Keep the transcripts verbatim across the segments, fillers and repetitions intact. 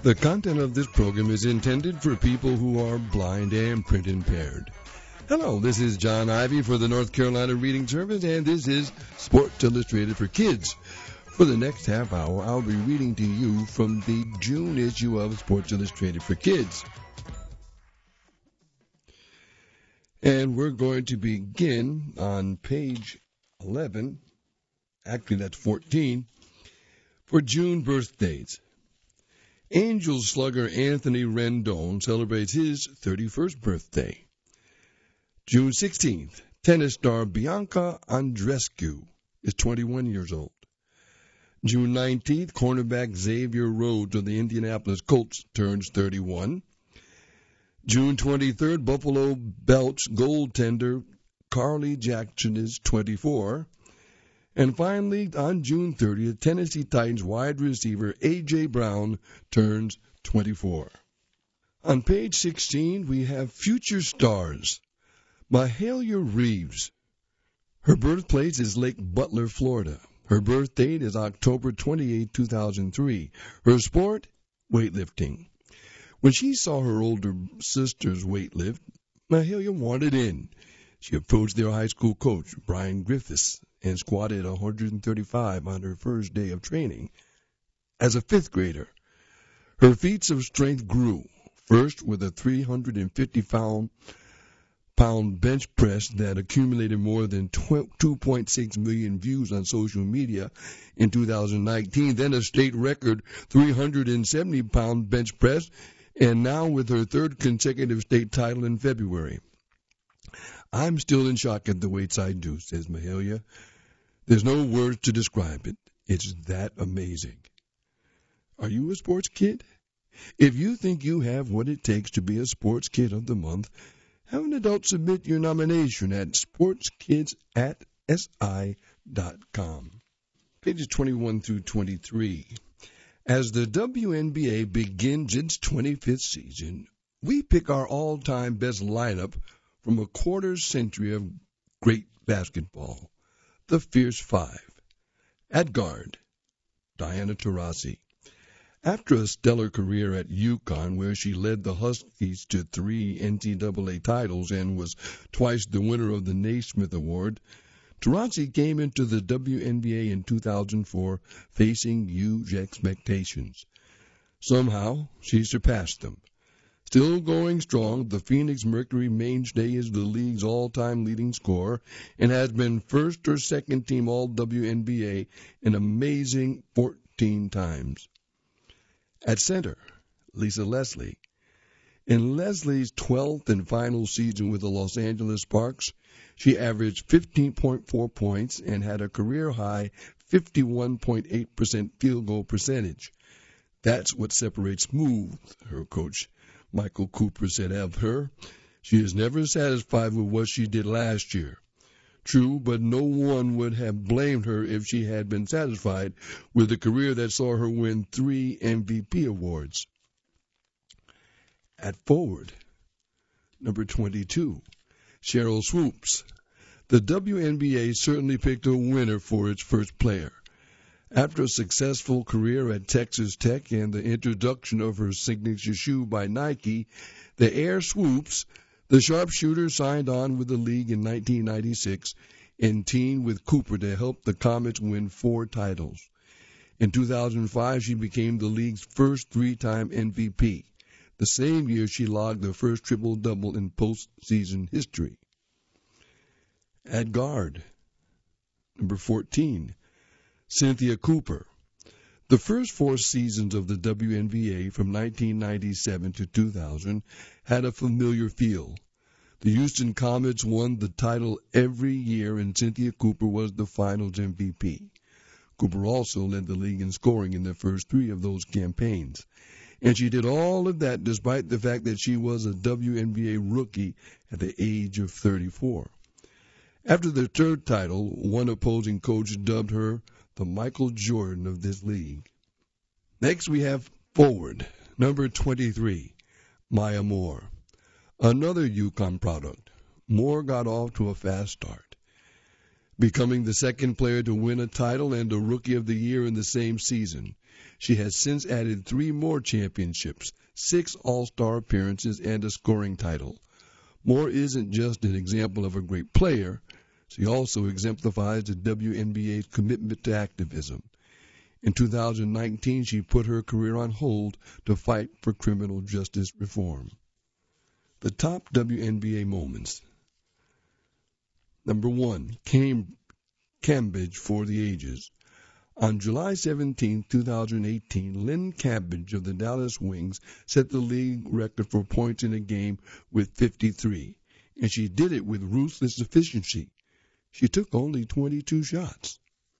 The content of this program is intended for people who are blind and print impaired. Hello, this is John Ivy for the North Carolina Reading Service, and this is Sports Illustrated for Kids. For the next half hour, I'll be reading to you from the June issue of Sports Illustrated for Kids. And we're going to begin on page eleven, actually that's fourteen, for June birthdays. Angels slugger Anthony Rendon celebrates his thirty-first birthday. June sixteenth, tennis star Bianca Andreescu is twenty-one years old. June nineteenth, cornerback Xavier Rhodes of the Indianapolis Colts turns thirty-one. June twenty-third, Buffalo Belts goaltender Carly Jackson is twenty-four. And finally, on June thirtieth, Tennessee Titans wide receiver A J. Brown turns twenty-four. On page sixteen, we have future stars. Mahalia Reeves. Her birthplace is Lake Butler, Florida. Her birth date is October twenty-eighth, two thousand three. Her sport, weightlifting. When she saw her older sisters weightlift, Mahalia wanted in. She approached their high school coach, Brian Griffiths, and squatted one hundred thirty-five on her first day of training. As a fifth grader, her feats of strength grew, first with a three hundred fifty pound bench press that accumulated more than two point six million views on social media in two thousand nineteen, then a state record three hundred seventy pound bench press, and now with her third consecutive state title in February. I'm still in shock at the weights I do, says Mahalia. There's no words to describe it. It's that amazing. Are you a sports kid? If you think you have what it takes to be a sports kid of the month, have an adult submit your nomination at sportskids at S I dot com. Pages twenty-one through twenty-three. As the W N B A begins its twenty-fifth season, we pick our all-time best lineup from a quarter century of great basketball. The Fierce Five. At guard, Diana Taurasi. After a stellar career at UConn, where she led the Huskies to three N C double A titles and was twice the winner of the Naismith Award, Taurasi came into the W N B A in two thousand four facing huge expectations. Somehow, she surpassed them. Still going strong, the Phoenix Mercury mainstay is the league's all-time leading scorer and has been first or second team All-W N B A an amazing fourteen times. At center, Lisa Leslie. In Leslie's twelfth and final season with the Los Angeles Sparks, she averaged fifteen point four points and had a career-high fifty-one point eight percent field goal percentage. That's what separates smooth, her coach Michael Cooper said of her. She is never satisfied with what she did last year. True, but no one would have blamed her if she had been satisfied with a career that saw her win three M V P awards. At forward, number twenty-two, Sheryl Swoopes. The W N B A certainly picked a winner for its first player. After a successful career at Texas Tech and the introduction of her signature shoe by Nike, the Air Swoopes, the sharpshooter signed on with the league in nineteen ninety-six and teamed with Cooper to help the Comets win four titles. In two thousand five, she became the league's first three-time M V P. The same year, she logged the first triple-double in postseason history. At guard, number fourteen, Cynthia Cooper. The first four seasons of the W N B A from nineteen ninety-seven to two thousand had a familiar feel. The Houston Comets won the title every year, and Cynthia Cooper was the finals M V P. Cooper also led the league in scoring in the first three of those campaigns. And she did all of that despite the fact that she was a W N B A rookie at the age of thirty-four. After the third title, one opposing coach dubbed her the Michael Jordan of this league. Next we have forward, number twenty-three, Maya Moore. Another UConn product. Moore got off to a fast start, becoming the second player to win a title and a Rookie of the Year in the same season. She has since added three more championships, six All-Star appearances, and a scoring title. Moore isn't just an example of a great player. She also exemplifies the W N B A's commitment to activism. In two thousand nineteen, she put her career on hold to fight for criminal justice reform. The top W N B A moments. Number one, Cam- Cambridge for the ages. On July seventeenth, twenty eighteen, Lynn Cambridge of the Dallas Wings set the league record for points in a game with fifty-three, and she did it with ruthless efficiency. She took only twenty-two shots.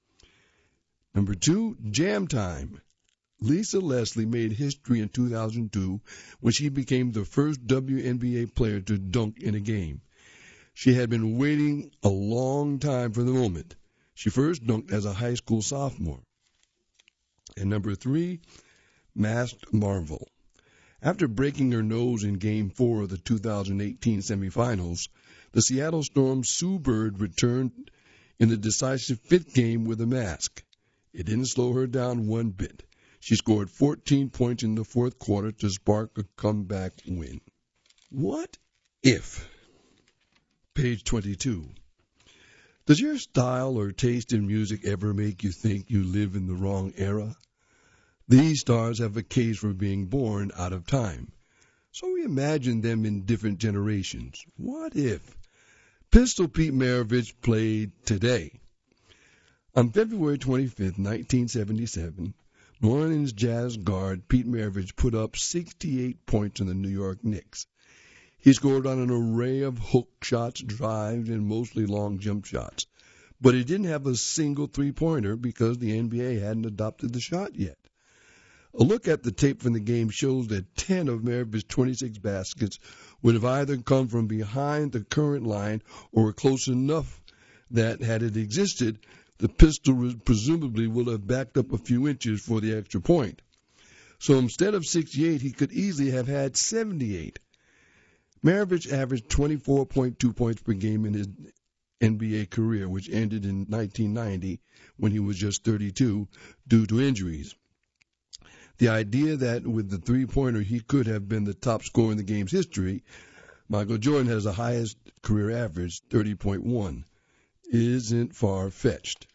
Number two, Jam Time. Lisa Leslie made history in two thousand two when she became the first W N B A player to dunk in a game. She had been waiting a long time for the moment. She first dunked as a high school sophomore. And number three, Masked Marvel. After breaking her nose in Game four of the two thousand eighteen semifinals, the Seattle Storm's Sue Bird returned in the decisive fifth game with a mask. It didn't slow her down one bit. She scored fourteen points in the fourth quarter to spark a comeback win. What if? Page twenty-two. Does your style or taste in music ever make you think you live in the wrong era? These stars have a case for being born out of time. So we imagine them in different generations. What if? Pistol Pete Maravich played today. On February twenty-fifth, nineteen seventy-seven, New Orleans Jazz guard Pete Maravich put up sixty-eight points on the New York Knicks. He scored on an array of hook shots, drives, and mostly long jump shots. But he didn't have a single three-pointer because the N B A hadn't adopted the shot yet. A look at the tape from the game shows that ten of Maravich's twenty-six baskets would have either come from behind the current line or were close enough that, had it existed, the pistol presumably would have backed up a few inches for the extra point. So instead of sixty-eight, he could easily have had seventy-eight. Maravich averaged twenty-four point two points per game in his N B A career, which ended in nineteen ninety when he was just thirty-two due to injuries. The idea that with the three-pointer he could have been the top scorer in the game's history, Michael Jordan has the highest career average, thirty point one, isn't far-fetched.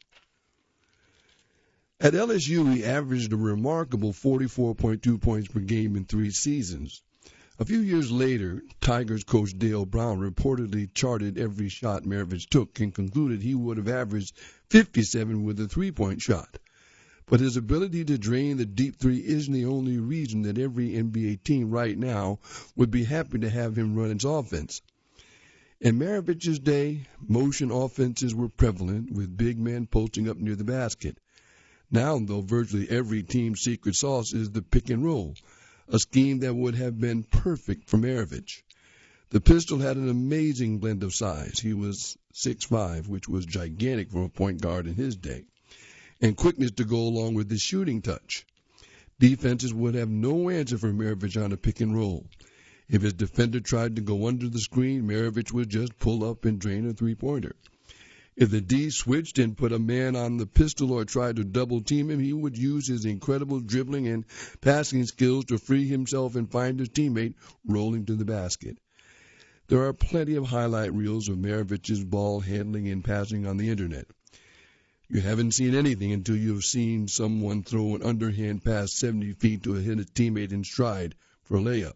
At L S U, he averaged a remarkable forty-four point two points per game in three seasons. A few years later, Tigers coach Dale Brown reportedly charted every shot Maravich took and concluded he would have averaged fifty-seven with a three-point shot. But his ability to drain the deep three isn't the only reason that every N B A team right now would be happy to have him run its offense. In Maravich's day, motion offenses were prevalent, with big men posting up near the basket. Now, though, virtually every team's secret sauce is the pick and roll, a scheme that would have been perfect for Maravich. The pistol had an amazing blend of size. He was six five, which was gigantic for a point guard in his day, and quickness to go along with his shooting touch. Defenses would have no answer for Maravich on a pick and roll. If his defender tried to go under the screen, Maravich would just pull up and drain a three-pointer. If the D switched and put a man on the pistol or tried to double-team him, he would use his incredible dribbling and passing skills to free himself and find his teammate rolling to the basket. There are plenty of highlight reels of Maravich's ball handling and passing on the Internet. You haven't seen anything until you have seen someone throw an underhand pass seventy feet to hit a teammate in stride for a layup.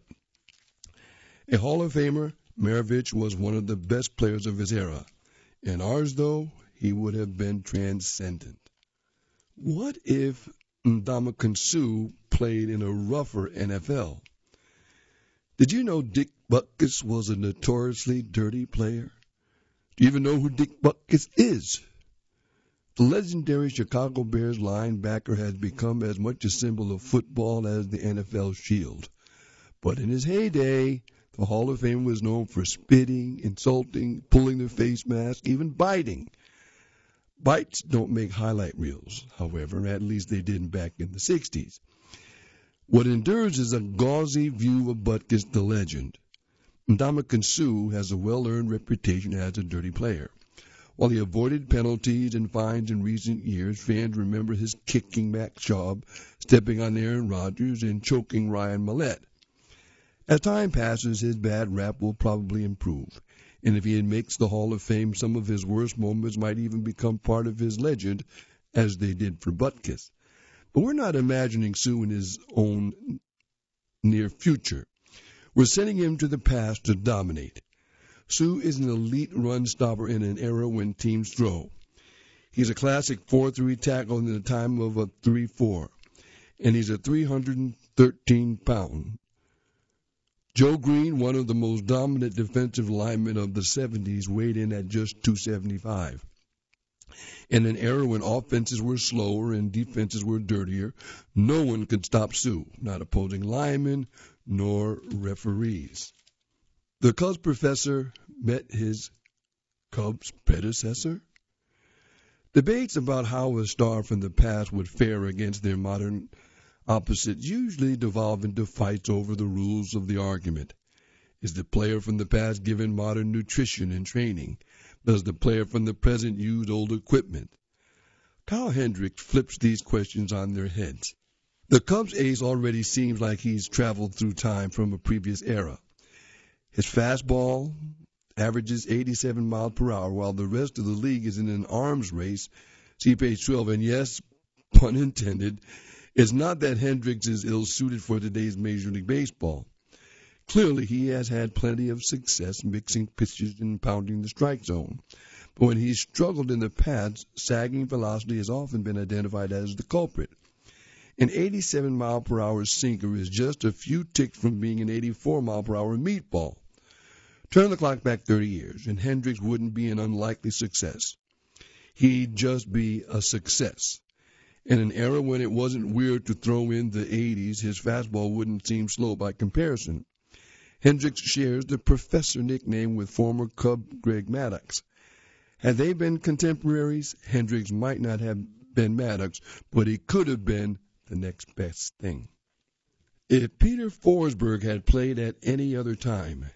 A Hall of Famer, Maravich was one of the best players of his era. In ours, though, he would have been transcendent. What if Ndamukong Suh played in a rougher N F L? Did you know Dick Butkus was a notoriously dirty player? Do you even know who Dick Butkus is? The legendary Chicago Bears linebacker has become as much a symbol of football as the N F L shield. But in his heyday, the Hall of Fame was known for spitting, insulting, pulling the face mask, even biting. Bites don't make highlight reels, however, at least they didn't back in the sixties. What endures is a gauzy view of Butkus the legend. Ndamukong Suh has a well-earned reputation as a dirty player. While he avoided penalties and fines in recent years, fans remember his kicking Max Schaub, stepping on Aaron Rodgers, and choking Ryan Mallett. As time passes, his bad rap will probably improve, and if he makes the Hall of Fame, some of his worst moments might even become part of his legend, as they did for Butkus. But we're not imagining Suh in his own near future. We're sending him to the past to dominate. Suh is an elite run stopper in an era when teams throw. He's a classic four three tackle in the time of a three four, and he's a three hundred thirteen pound. Joe Green, one of the most dominant defensive linemen of the seventies, weighed in at just two seventy-five. In an era when offenses were slower and defenses were dirtier, no one could stop Suh, not opposing linemen nor referees. The Cubs professor met his Cubs predecessor. Debates about how a star from the past would fare against their modern opposites usually devolve into fights over the rules of the argument. Is the player from the past given modern nutrition and training? Does the player from the present use old equipment? Kyle Hendricks flips these questions on their heads. The Cubs ace already seems like he's traveled through time from a previous era. His fastball averages eighty-seven miles per hour, while the rest of the league is in an arms race. See page twelve. And yes, pun intended, it's not that Hendricks is ill-suited for today's Major League Baseball. Clearly, he has had plenty of success mixing pitches and pounding the strike zone. But when he's struggled in the past, sagging velocity has often been identified as the culprit. An eighty-seven mile per hour sinker is just a few ticks from being an eighty-four mile per hour meatball. Turn the clock back thirty years, and Hendricks wouldn't be an unlikely success. He'd just be a success. In an era when it wasn't weird to throw in the eighties, his fastball wouldn't seem slow by comparison. Hendricks shares the professor nickname with former Cub Greg Maddux. Had they been contemporaries, Hendricks might not have been Maddux, but he could have been the next best thing. If Peter Forsberg had played at any other time,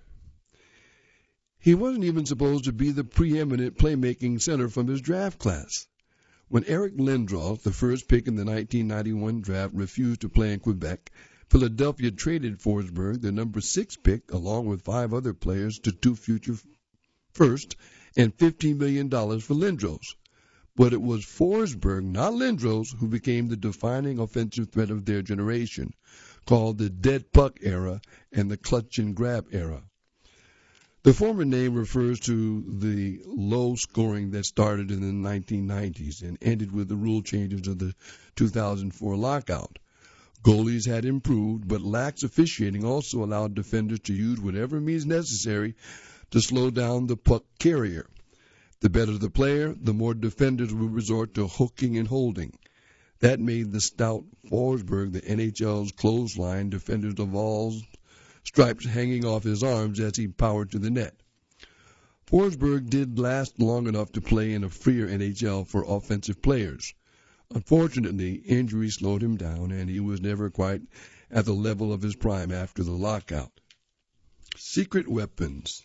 he wasn't even supposed to be the preeminent playmaking center from his draft class. When Eric Lindros, the first pick in the nineteen ninety-one draft, refused to play in Quebec, Philadelphia traded Forsberg, the number six pick, along with five other players, to two future firsts and fifteen million dollars for Lindros. But it was Forsberg, not Lindros, who became the defining offensive threat of their generation, called the dead puck era and the clutch and grab era. The former name refers to the low scoring that started in the nineteen nineties and ended with the rule changes of the two thousand four lockout. Goalies had improved, but lax officiating also allowed defenders to use whatever means necessary to slow down the puck carrier. The better the player, the more defenders would resort to hooking and holding. That made the stout Forsberg the N H L's clothesline, defenders of all stripes hanging off his arms as he powered to the net. Forsberg did last long enough to play in a freer N H L for offensive players. Unfortunately, injury slowed him down, and he was never quite at the level of his prime after the lockout. Secret weapons.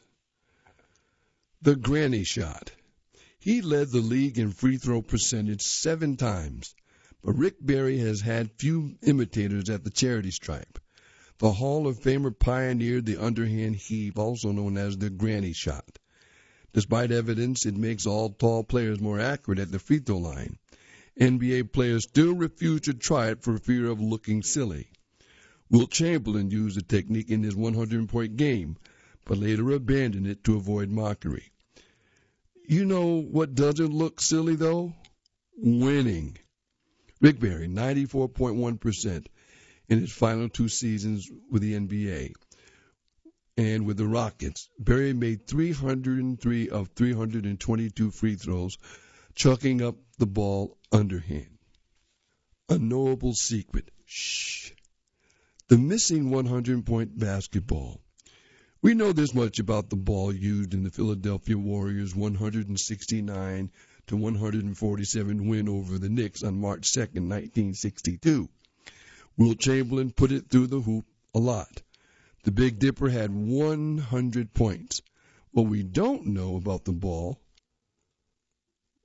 The granny shot. He led the league in free throw percentage seven times, but Rick Barry has had few imitators at the charity stripe. The Hall of Famer pioneered the underhand heave, also known as the granny shot. Despite evidence, it makes all tall players more accurate at the free throw line. N B A players still refuse to try it for fear of looking silly. Wilt Chamberlain used the technique in his one hundred point game, but later abandoned it to avoid mockery. You know what doesn't look silly, though? Winning. Rick Barry, ninety-four point one percent in his final two seasons with the N B A. And with the Rockets, Barry made three hundred three of three hundred twenty-two free throws, chucking up the ball underhand. Unknowable secret. Shh. The missing one hundred point basketball. We know this much about the ball used in the Philadelphia Warriors' one hundred sixty-nine to one hundred forty-seven win over the Knicks on March second, nineteen sixty-two. Wilt Chamberlain put it through the hoop a lot. The Big Dipper had one hundred points. What we don't know about the ball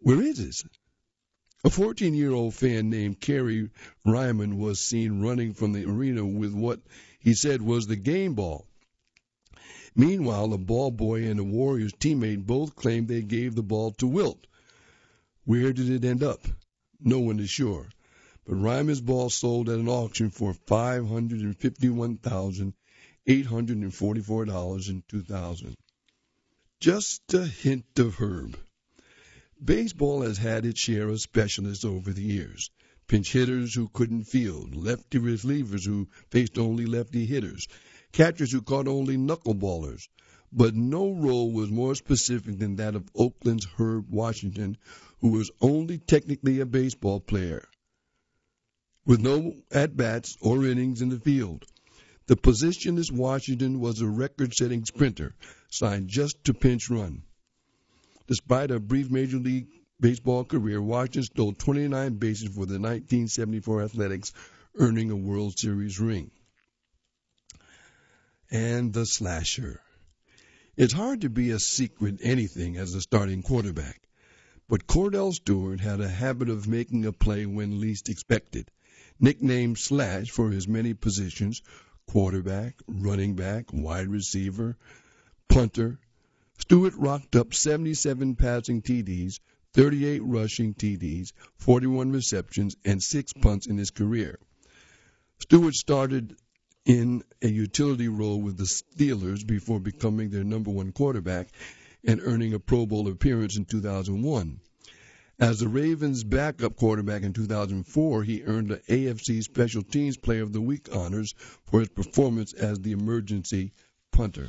Where is it? A fourteen-year-old fan named Kerry Ryman was seen running from the arena with what he said was the game ball. Meanwhile, the ball boy and the Warriors teammate both claimed they gave the ball to Wilt. Where did it end up? No one is sure. But Ryman's ball sold at an auction for five hundred fifty-one thousand eight hundred forty-four dollars in two thousand. Just a hint of Herb. Baseball has had its share of specialists over the years. Pinch hitters who couldn't field, lefty relievers who faced only lefty hitters, catchers who caught only knuckleballers. But no role was more specific than that of Oakland's Herb Washington, who was only technically a baseball player, with no at-bats or innings in the field. The positionless Washington was a record-setting sprinter, signed just to pinch run. Despite a brief Major League Baseball career, Washington stole twenty-nine bases for the nineteen seventy-four Athletics, earning a World Series ring. And the slasher. It's hard to be a secret anything as a starting quarterback, but Cordell Stewart had a habit of making a play when least expected. Nicknamed Slash for his many positions, quarterback, running back, wide receiver, punter, Stewart rocked up seventy-seven passing T Ds, thirty-eight rushing T Ds, forty-one receptions, and six punts in his career. Stewart started in a utility role with the Steelers before becoming their number one quarterback and earning a Pro Bowl appearance in two thousand one. As the Ravens' backup quarterback in two thousand four, he earned the A F C Special Teams Player of the Week honors for his performance as the emergency punter.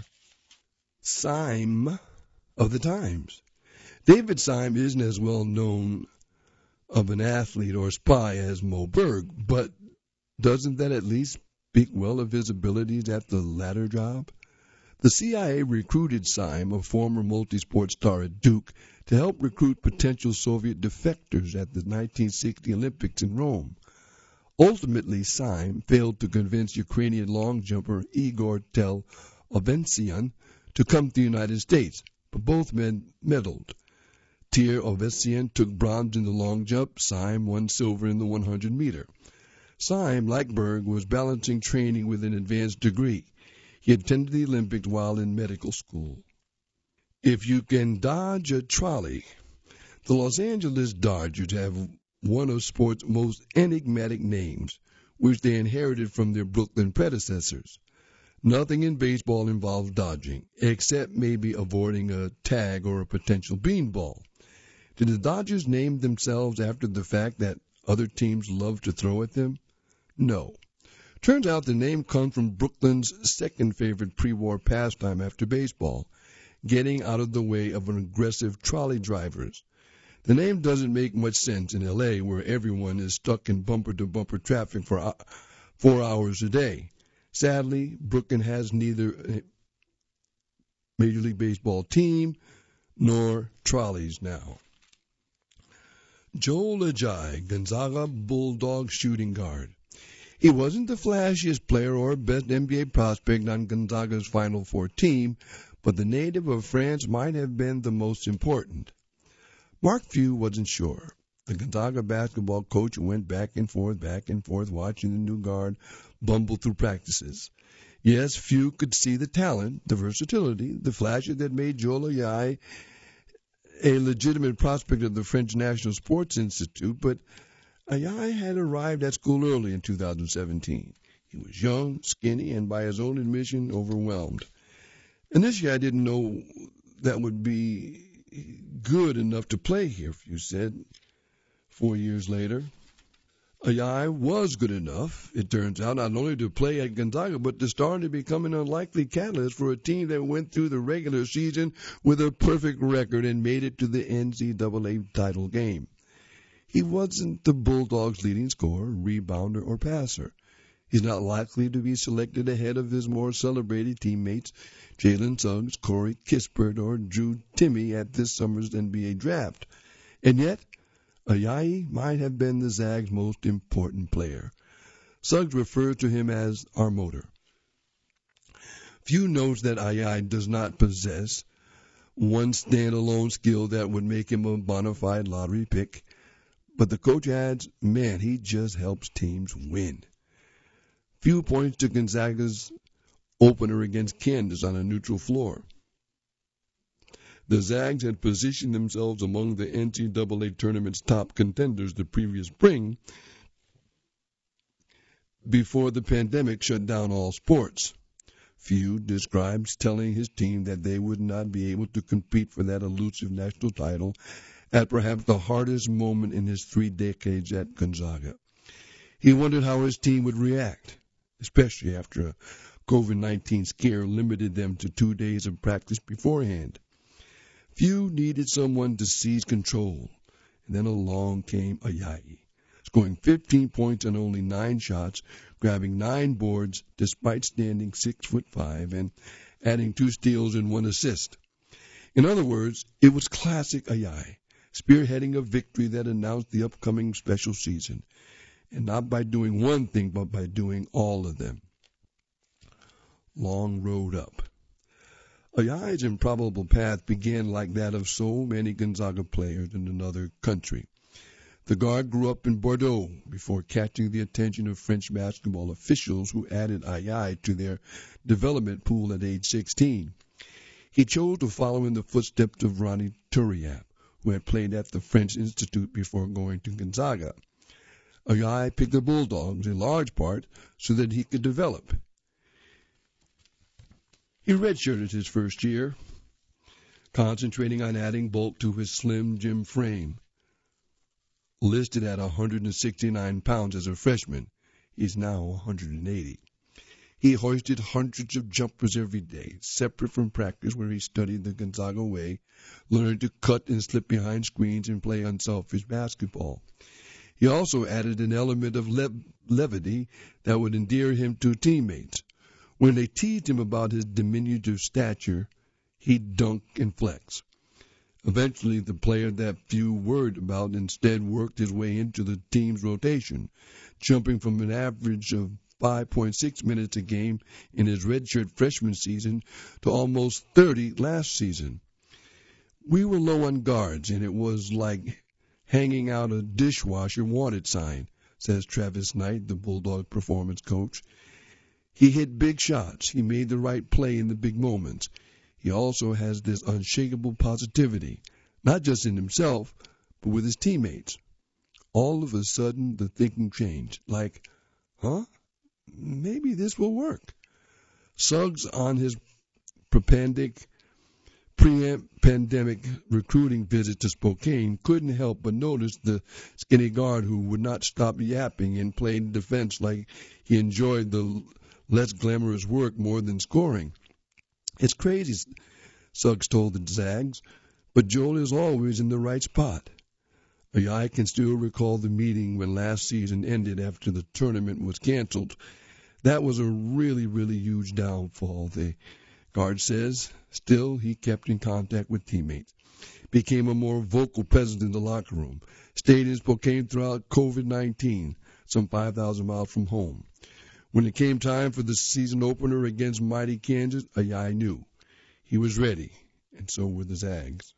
Syme of the Times. David Syme isn't as well known of an athlete or spy as Moe Berg, but doesn't that at least speak well of his abilities at the latter job? The C I A recruited Syme, a former multi-sport star at Duke, to help recruit potential Soviet defectors at the nineteen sixty Olympics in Rome. Ultimately, Syme failed to convince Ukrainian long jumper Igor Tel Ovensyan to come to the United States, but both men medaled. Tir Ovensyan took bronze in the long jump. Syme won silver in the one hundred meter. Syme, like Berg, was balancing training with an advanced degree. He attended the Olympics while in medical school. If you can dodge a trolley, the Los Angeles Dodgers have one of sports' most enigmatic names, which they inherited from their Brooklyn predecessors. Nothing in baseball involves dodging, except maybe avoiding a tag or a potential beanball. Did the Dodgers name themselves after the fact that other teams love to throw at them? No. Turns out the name comes from Brooklyn's second favorite pre-war pastime after baseball, getting out of the way of an aggressive trolley drivers. The name doesn't make much sense in L A, where everyone is stuck in bumper-to-bumper traffic for four hours a day. Sadly, Brooklyn has neither a Major League Baseball team nor trolleys now. Joel Ajay, Gonzaga Bulldog shooting guard. He wasn't the flashiest player or best N B A prospect on Gonzaga's Final Four team, but the native of France might have been the most important. Mark Few wasn't sure. The Gonzaga basketball coach went back and forth, back and forth, watching the new guard bumble through practices. Yes, Few could see the talent, the versatility, the flashes that made Joel Ajay a legitimate prospect of the French National Sports Institute, but Ajay had arrived at school early in two thousand seventeen. He was young, skinny, and by his own admission, overwhelmed. Initially, I didn't know that would be good enough to play here, Few said. Four years later, Ajay was good enough, it turns out, not only to play at Gonzaga, but to start to become an unlikely catalyst for a team that went through the regular season with a perfect record and made it to the N C double A title game. He wasn't the Bulldogs' leading scorer, rebounder, or passer. He's not likely to be selected ahead of his more celebrated teammates, Jalen Suggs, Corey Kispert, or Drew Timme at this summer's N B A draft. And yet, Ajay might have been the Zags' most important player. Suggs refers to him as our motor. Few knows that Ajay does not possess one standalone skill that would make him a bona fide lottery pick. But the coach adds, man, he just helps teams win. Few points to Gonzaga's opener against Kansas on a neutral floor. The Zags had positioned themselves among the N C double A tournament's top contenders the previous spring before the pandemic shut down all sports. Feud describes telling his team that they would not be able to compete for that elusive national title at perhaps the hardest moment in his three decades at Gonzaga. He wondered how his team would react, especially after a COVID nineteen scare limited them to two days of practice beforehand. Few needed someone to seize control, and then along came Ayayi, scoring fifteen points on only nine shots, grabbing nine boards despite standing six foot five, and adding two steals and one assist. In other words, it was classic Ayayi, spearheading a victory that announced the upcoming special season, and not by doing one thing, but by doing all of them. Long road up. Ayayi's improbable path began like that of so many Gonzaga players in another country. The guard grew up in Bordeaux before catching the attention of French basketball officials who added Ayayi to their development pool at age sixteen. He chose to follow in the footsteps of Ronnie Turiaf, who had played at the French Institute before going to Gonzaga. Ayayi picked the Bulldogs in large part so that he could develop. He redshirted his first year, concentrating on adding bulk to his slim gym frame. Listed at one hundred sixty-nine pounds as a freshman, he's now one hundred eighty. He hoisted hundreds of jumpers every day, separate from practice where he studied the Gonzaga way, learned to cut and slip behind screens and play unselfish basketball. He also added an element of le- levity that would endear him to teammates. When they teased him about his diminutive stature, he'd dunk and flex. Eventually, the player that few worried about instead worked his way into the team's rotation, jumping from an average of five point six minutes a game in his redshirt freshman season to almost thirty last season. We were low on guards, and it was like hanging out a dishwasher wanted sign, says Travis Knight, the Bulldog performance coach. He hit big shots. He made the right play in the big moments. He also has this unshakable positivity, not just in himself, but with his teammates. All of a sudden, the thinking changed. Like, huh? Maybe this will work. Suggs, on his pre-pandemic, pre-pandemic recruiting visit to Spokane, couldn't help but notice the skinny guard who would not stop yapping and played defense like he enjoyed the less glamorous work more than scoring. It's crazy, Suggs told the Zags, but Joel is always in the right spot. Ayayi can still recall the meeting when last season ended after the tournament was canceled. That was a really, really huge downfall, the guard says. Still, he kept in contact with teammates, became a more vocal presence in the locker room, stayed in Spokane throughout COVID nineteen, some five thousand miles from home. When it came time for the season opener against mighty Kansas, Ayayi knew. He was ready, and so were the Zags.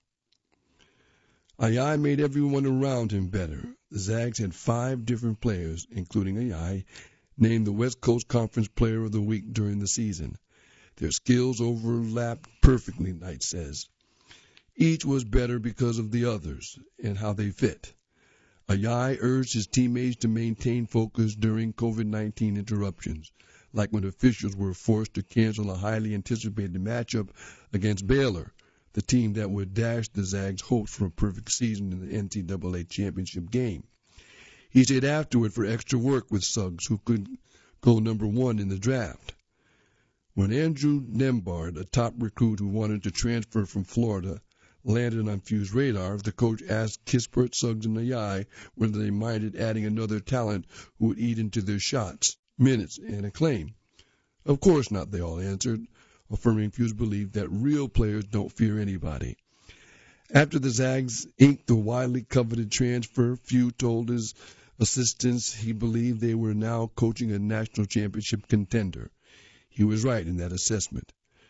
Ayayi made everyone around him better. The Zags had five different players, including Ayayi, named the West Coast Conference Player of the Week during the season. Their skills overlapped perfectly, Knight says. Each was better because of the others and how they fit. Ayayi urged his teammates to maintain focus during COVID nineteen interruptions, like when officials were forced to cancel a highly anticipated matchup against Baylor, the team that would dash the Zags' hopes for a perfect season in the N C double A championship game. He stayed afterward for extra work with Suggs, who could go number one in the draft. When Andrew Nembhard, a top recruit who wanted to transfer from Florida, landed on Few's radar, the coach asked Kispert, Suggs, and Ayayi whether they minded adding another talent who would eat into their shots, minutes, and acclaim. Of course not, they all answered, affirming Few's belief that real players don't fear anybody. After the Zags inked the widely coveted transfer, Few told his assistants he believed they were now coaching a national championship contender. He was right in that assessment.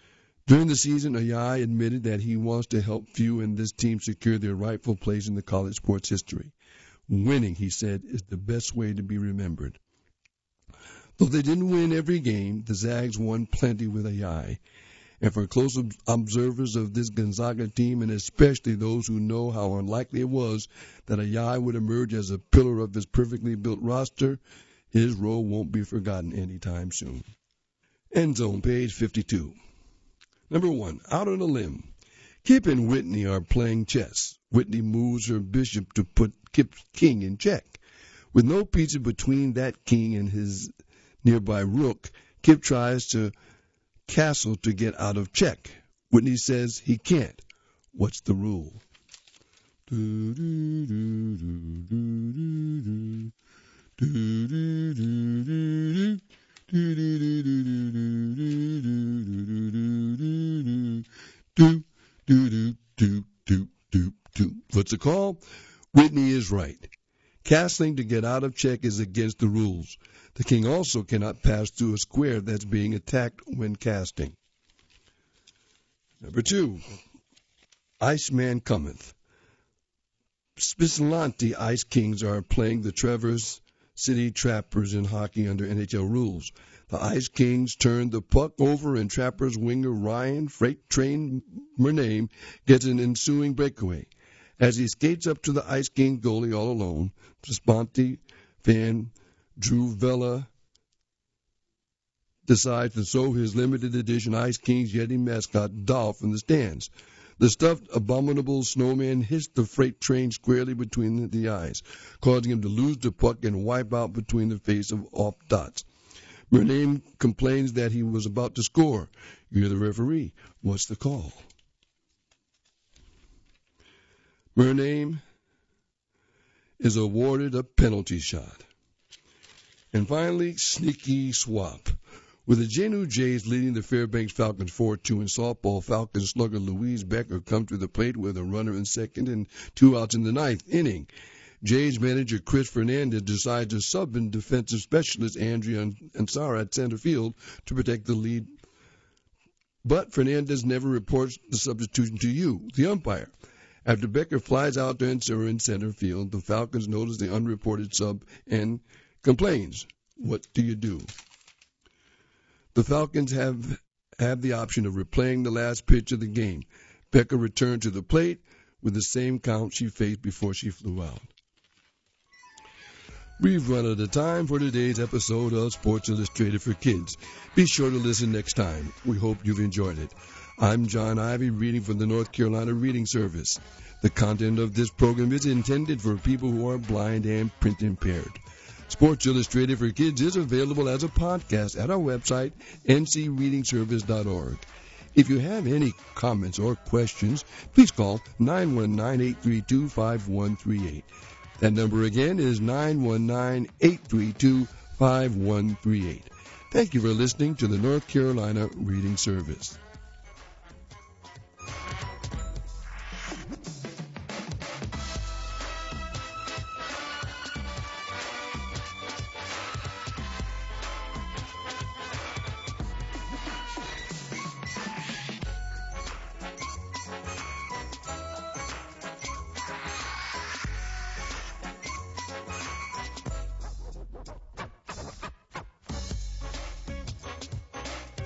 During the season, Ayai admitted that he wants to help few in this team secure their rightful place in the college sports history. Winning, he said, is the best way to be remembered. Though they didn't win every game, the Zags won plenty with Ayai. And for close observers of this Gonzaga team, and especially those who know how unlikely it was that Ayai would emerge as a pillar of this perfectly built roster, his role won't be forgotten anytime soon. End zone, page fifty-two. Number one, out on a limb. Kip and Whitney are playing chess. Whitney moves her bishop to put Kip's king in check. With no pieces between that king and his nearby rook, Kip tries to castle to get out of check. Whitney says he can't. What's the rule? Do, do, do, do, do, do, do, do, do, do. Do do do do do do do do do do do do. What's the call? Whitney is right. Castling to get out of check is against the rules. The king also cannot pass through a square that's being attacked when casting. Number two, Iceman cometh. Spicilante Ice Kings are playing the Traverse City Trappers in hockey under N H L rules. The Ice Kings turned the puck over and Trappers winger Ryan Freight Train Murnane gets an ensuing breakaway. As he skates up to the Ice King goalie all alone, Spicilante fan Drew Vella decides to throw his limited edition Ice Kings Yeti mascot Dolph in the stands. The stuffed, abominable snowman hits the freight train squarely between the eyes, causing him to lose the puck and wipe out between the face of off dots. Murnane complains that he was about to score. You're the referee. What's the call? Murnane is awarded a penalty shot. And finally, sneaky swap. With the J N U Jays leading the Fairbanks Falcons four two in softball, Falcons slugger Louise Becker come to the plate with a runner in second and two outs in the ninth inning. Jays manager Chris Fernandez decides to sub in defensive specialist Andrea Ansara at center field to protect the lead. But Fernandez never reports the substitution to you, the umpire. After Becker flies out to Ansara in center field, the Falcons notice the unreported sub and complains. What do you do? The Falcons have have the option of replaying the last pitch of the game. Becker returned to the plate with the same count she faced before she flew out. We've run out of time for today's episode of Sports Illustrated for Kids. Be sure to listen next time. We hope you've enjoyed it. I'm John Ivy, reading from the North Carolina Reading Service. The content of this program is intended for people who are blind and print impaired. Sports Illustrated for Kids is available as a podcast at our website, n c reading service dot org. If you have any comments or questions, please call nine one nine, eight three two, five one three eight. That number again is nine one nine, eight three two, five one three eight. Thank you for listening to the North Carolina Reading Service.